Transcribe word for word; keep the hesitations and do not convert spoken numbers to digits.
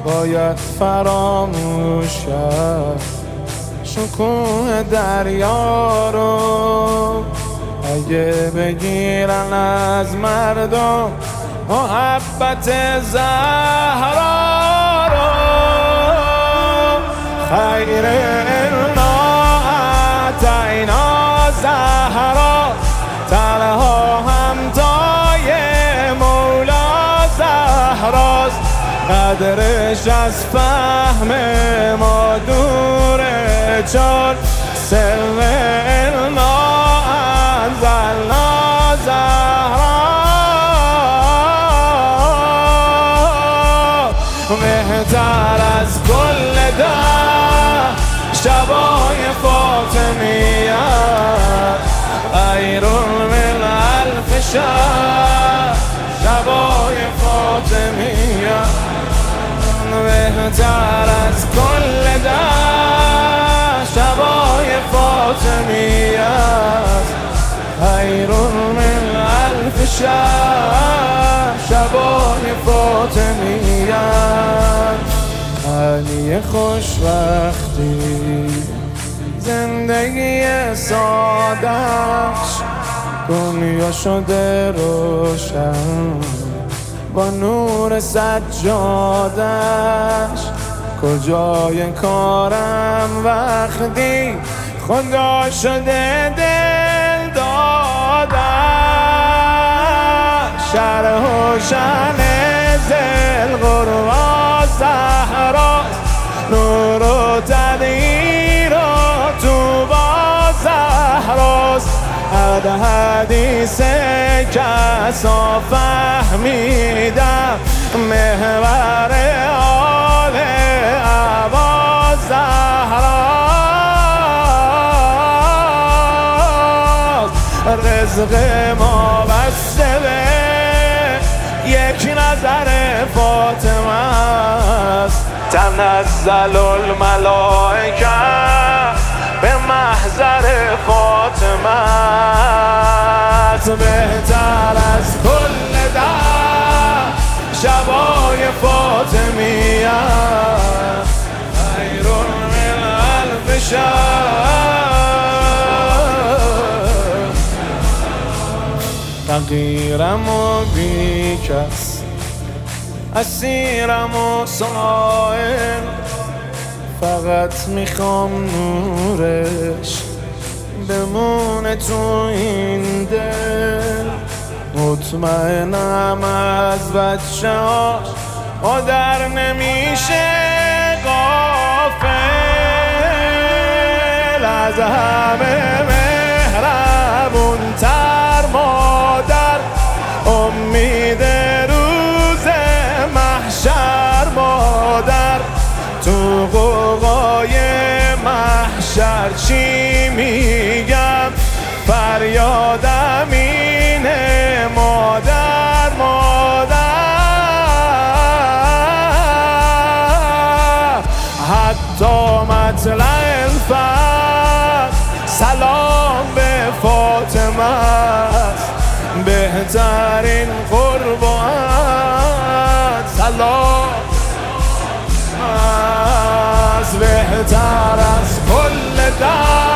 باید فراموش کرد شکوه دریا رو. اگه بگیرن از مردم محبت زهرا رو، خیر الا اعطینا زهرا، تنها همتای مولا زهراست. قدرش از فهم ما دوره، چون سر الا انزلنا زهرا. بهتر از کل ده شبای فاطمیه، خیر من الف شهر شبای فاطمیه. بهتر از کل ده شبای فاطمیه، خیر من الف شهر شبای فاطمیه. معنی خوشبختی زندگی ساده‌اش، دنیا شده روشن با نور سجادش. کجای کارم وقتی خدا شده دل دادش. شرح و شن ذل قربا زهرا، نور و تدیر و توبا زهراست. از حدیث کسا فهمیدم محور آل ابا زهراست. رزق ما بسته به یک نظر فاطمه است. تنزل الملائکه به محضر فاطمه است. بهتر از کل ده شبای فاطمیه، خیر من الف شهر. فقیرم و بی کس، اسیرم و سائل، فقط میخوام نورش بمونه تو این دل. مطمئنم از بچه هاش مادر نمیشه غافل. از همه مهربون تر مادر، امید روز محشر مادر. تو غوغای محشر چی میگم، فریادم اینه مادر مادر. حتی مطلع الفجر سلام به فاطمه است. بهترین قربان سلام است. بهتر از کل در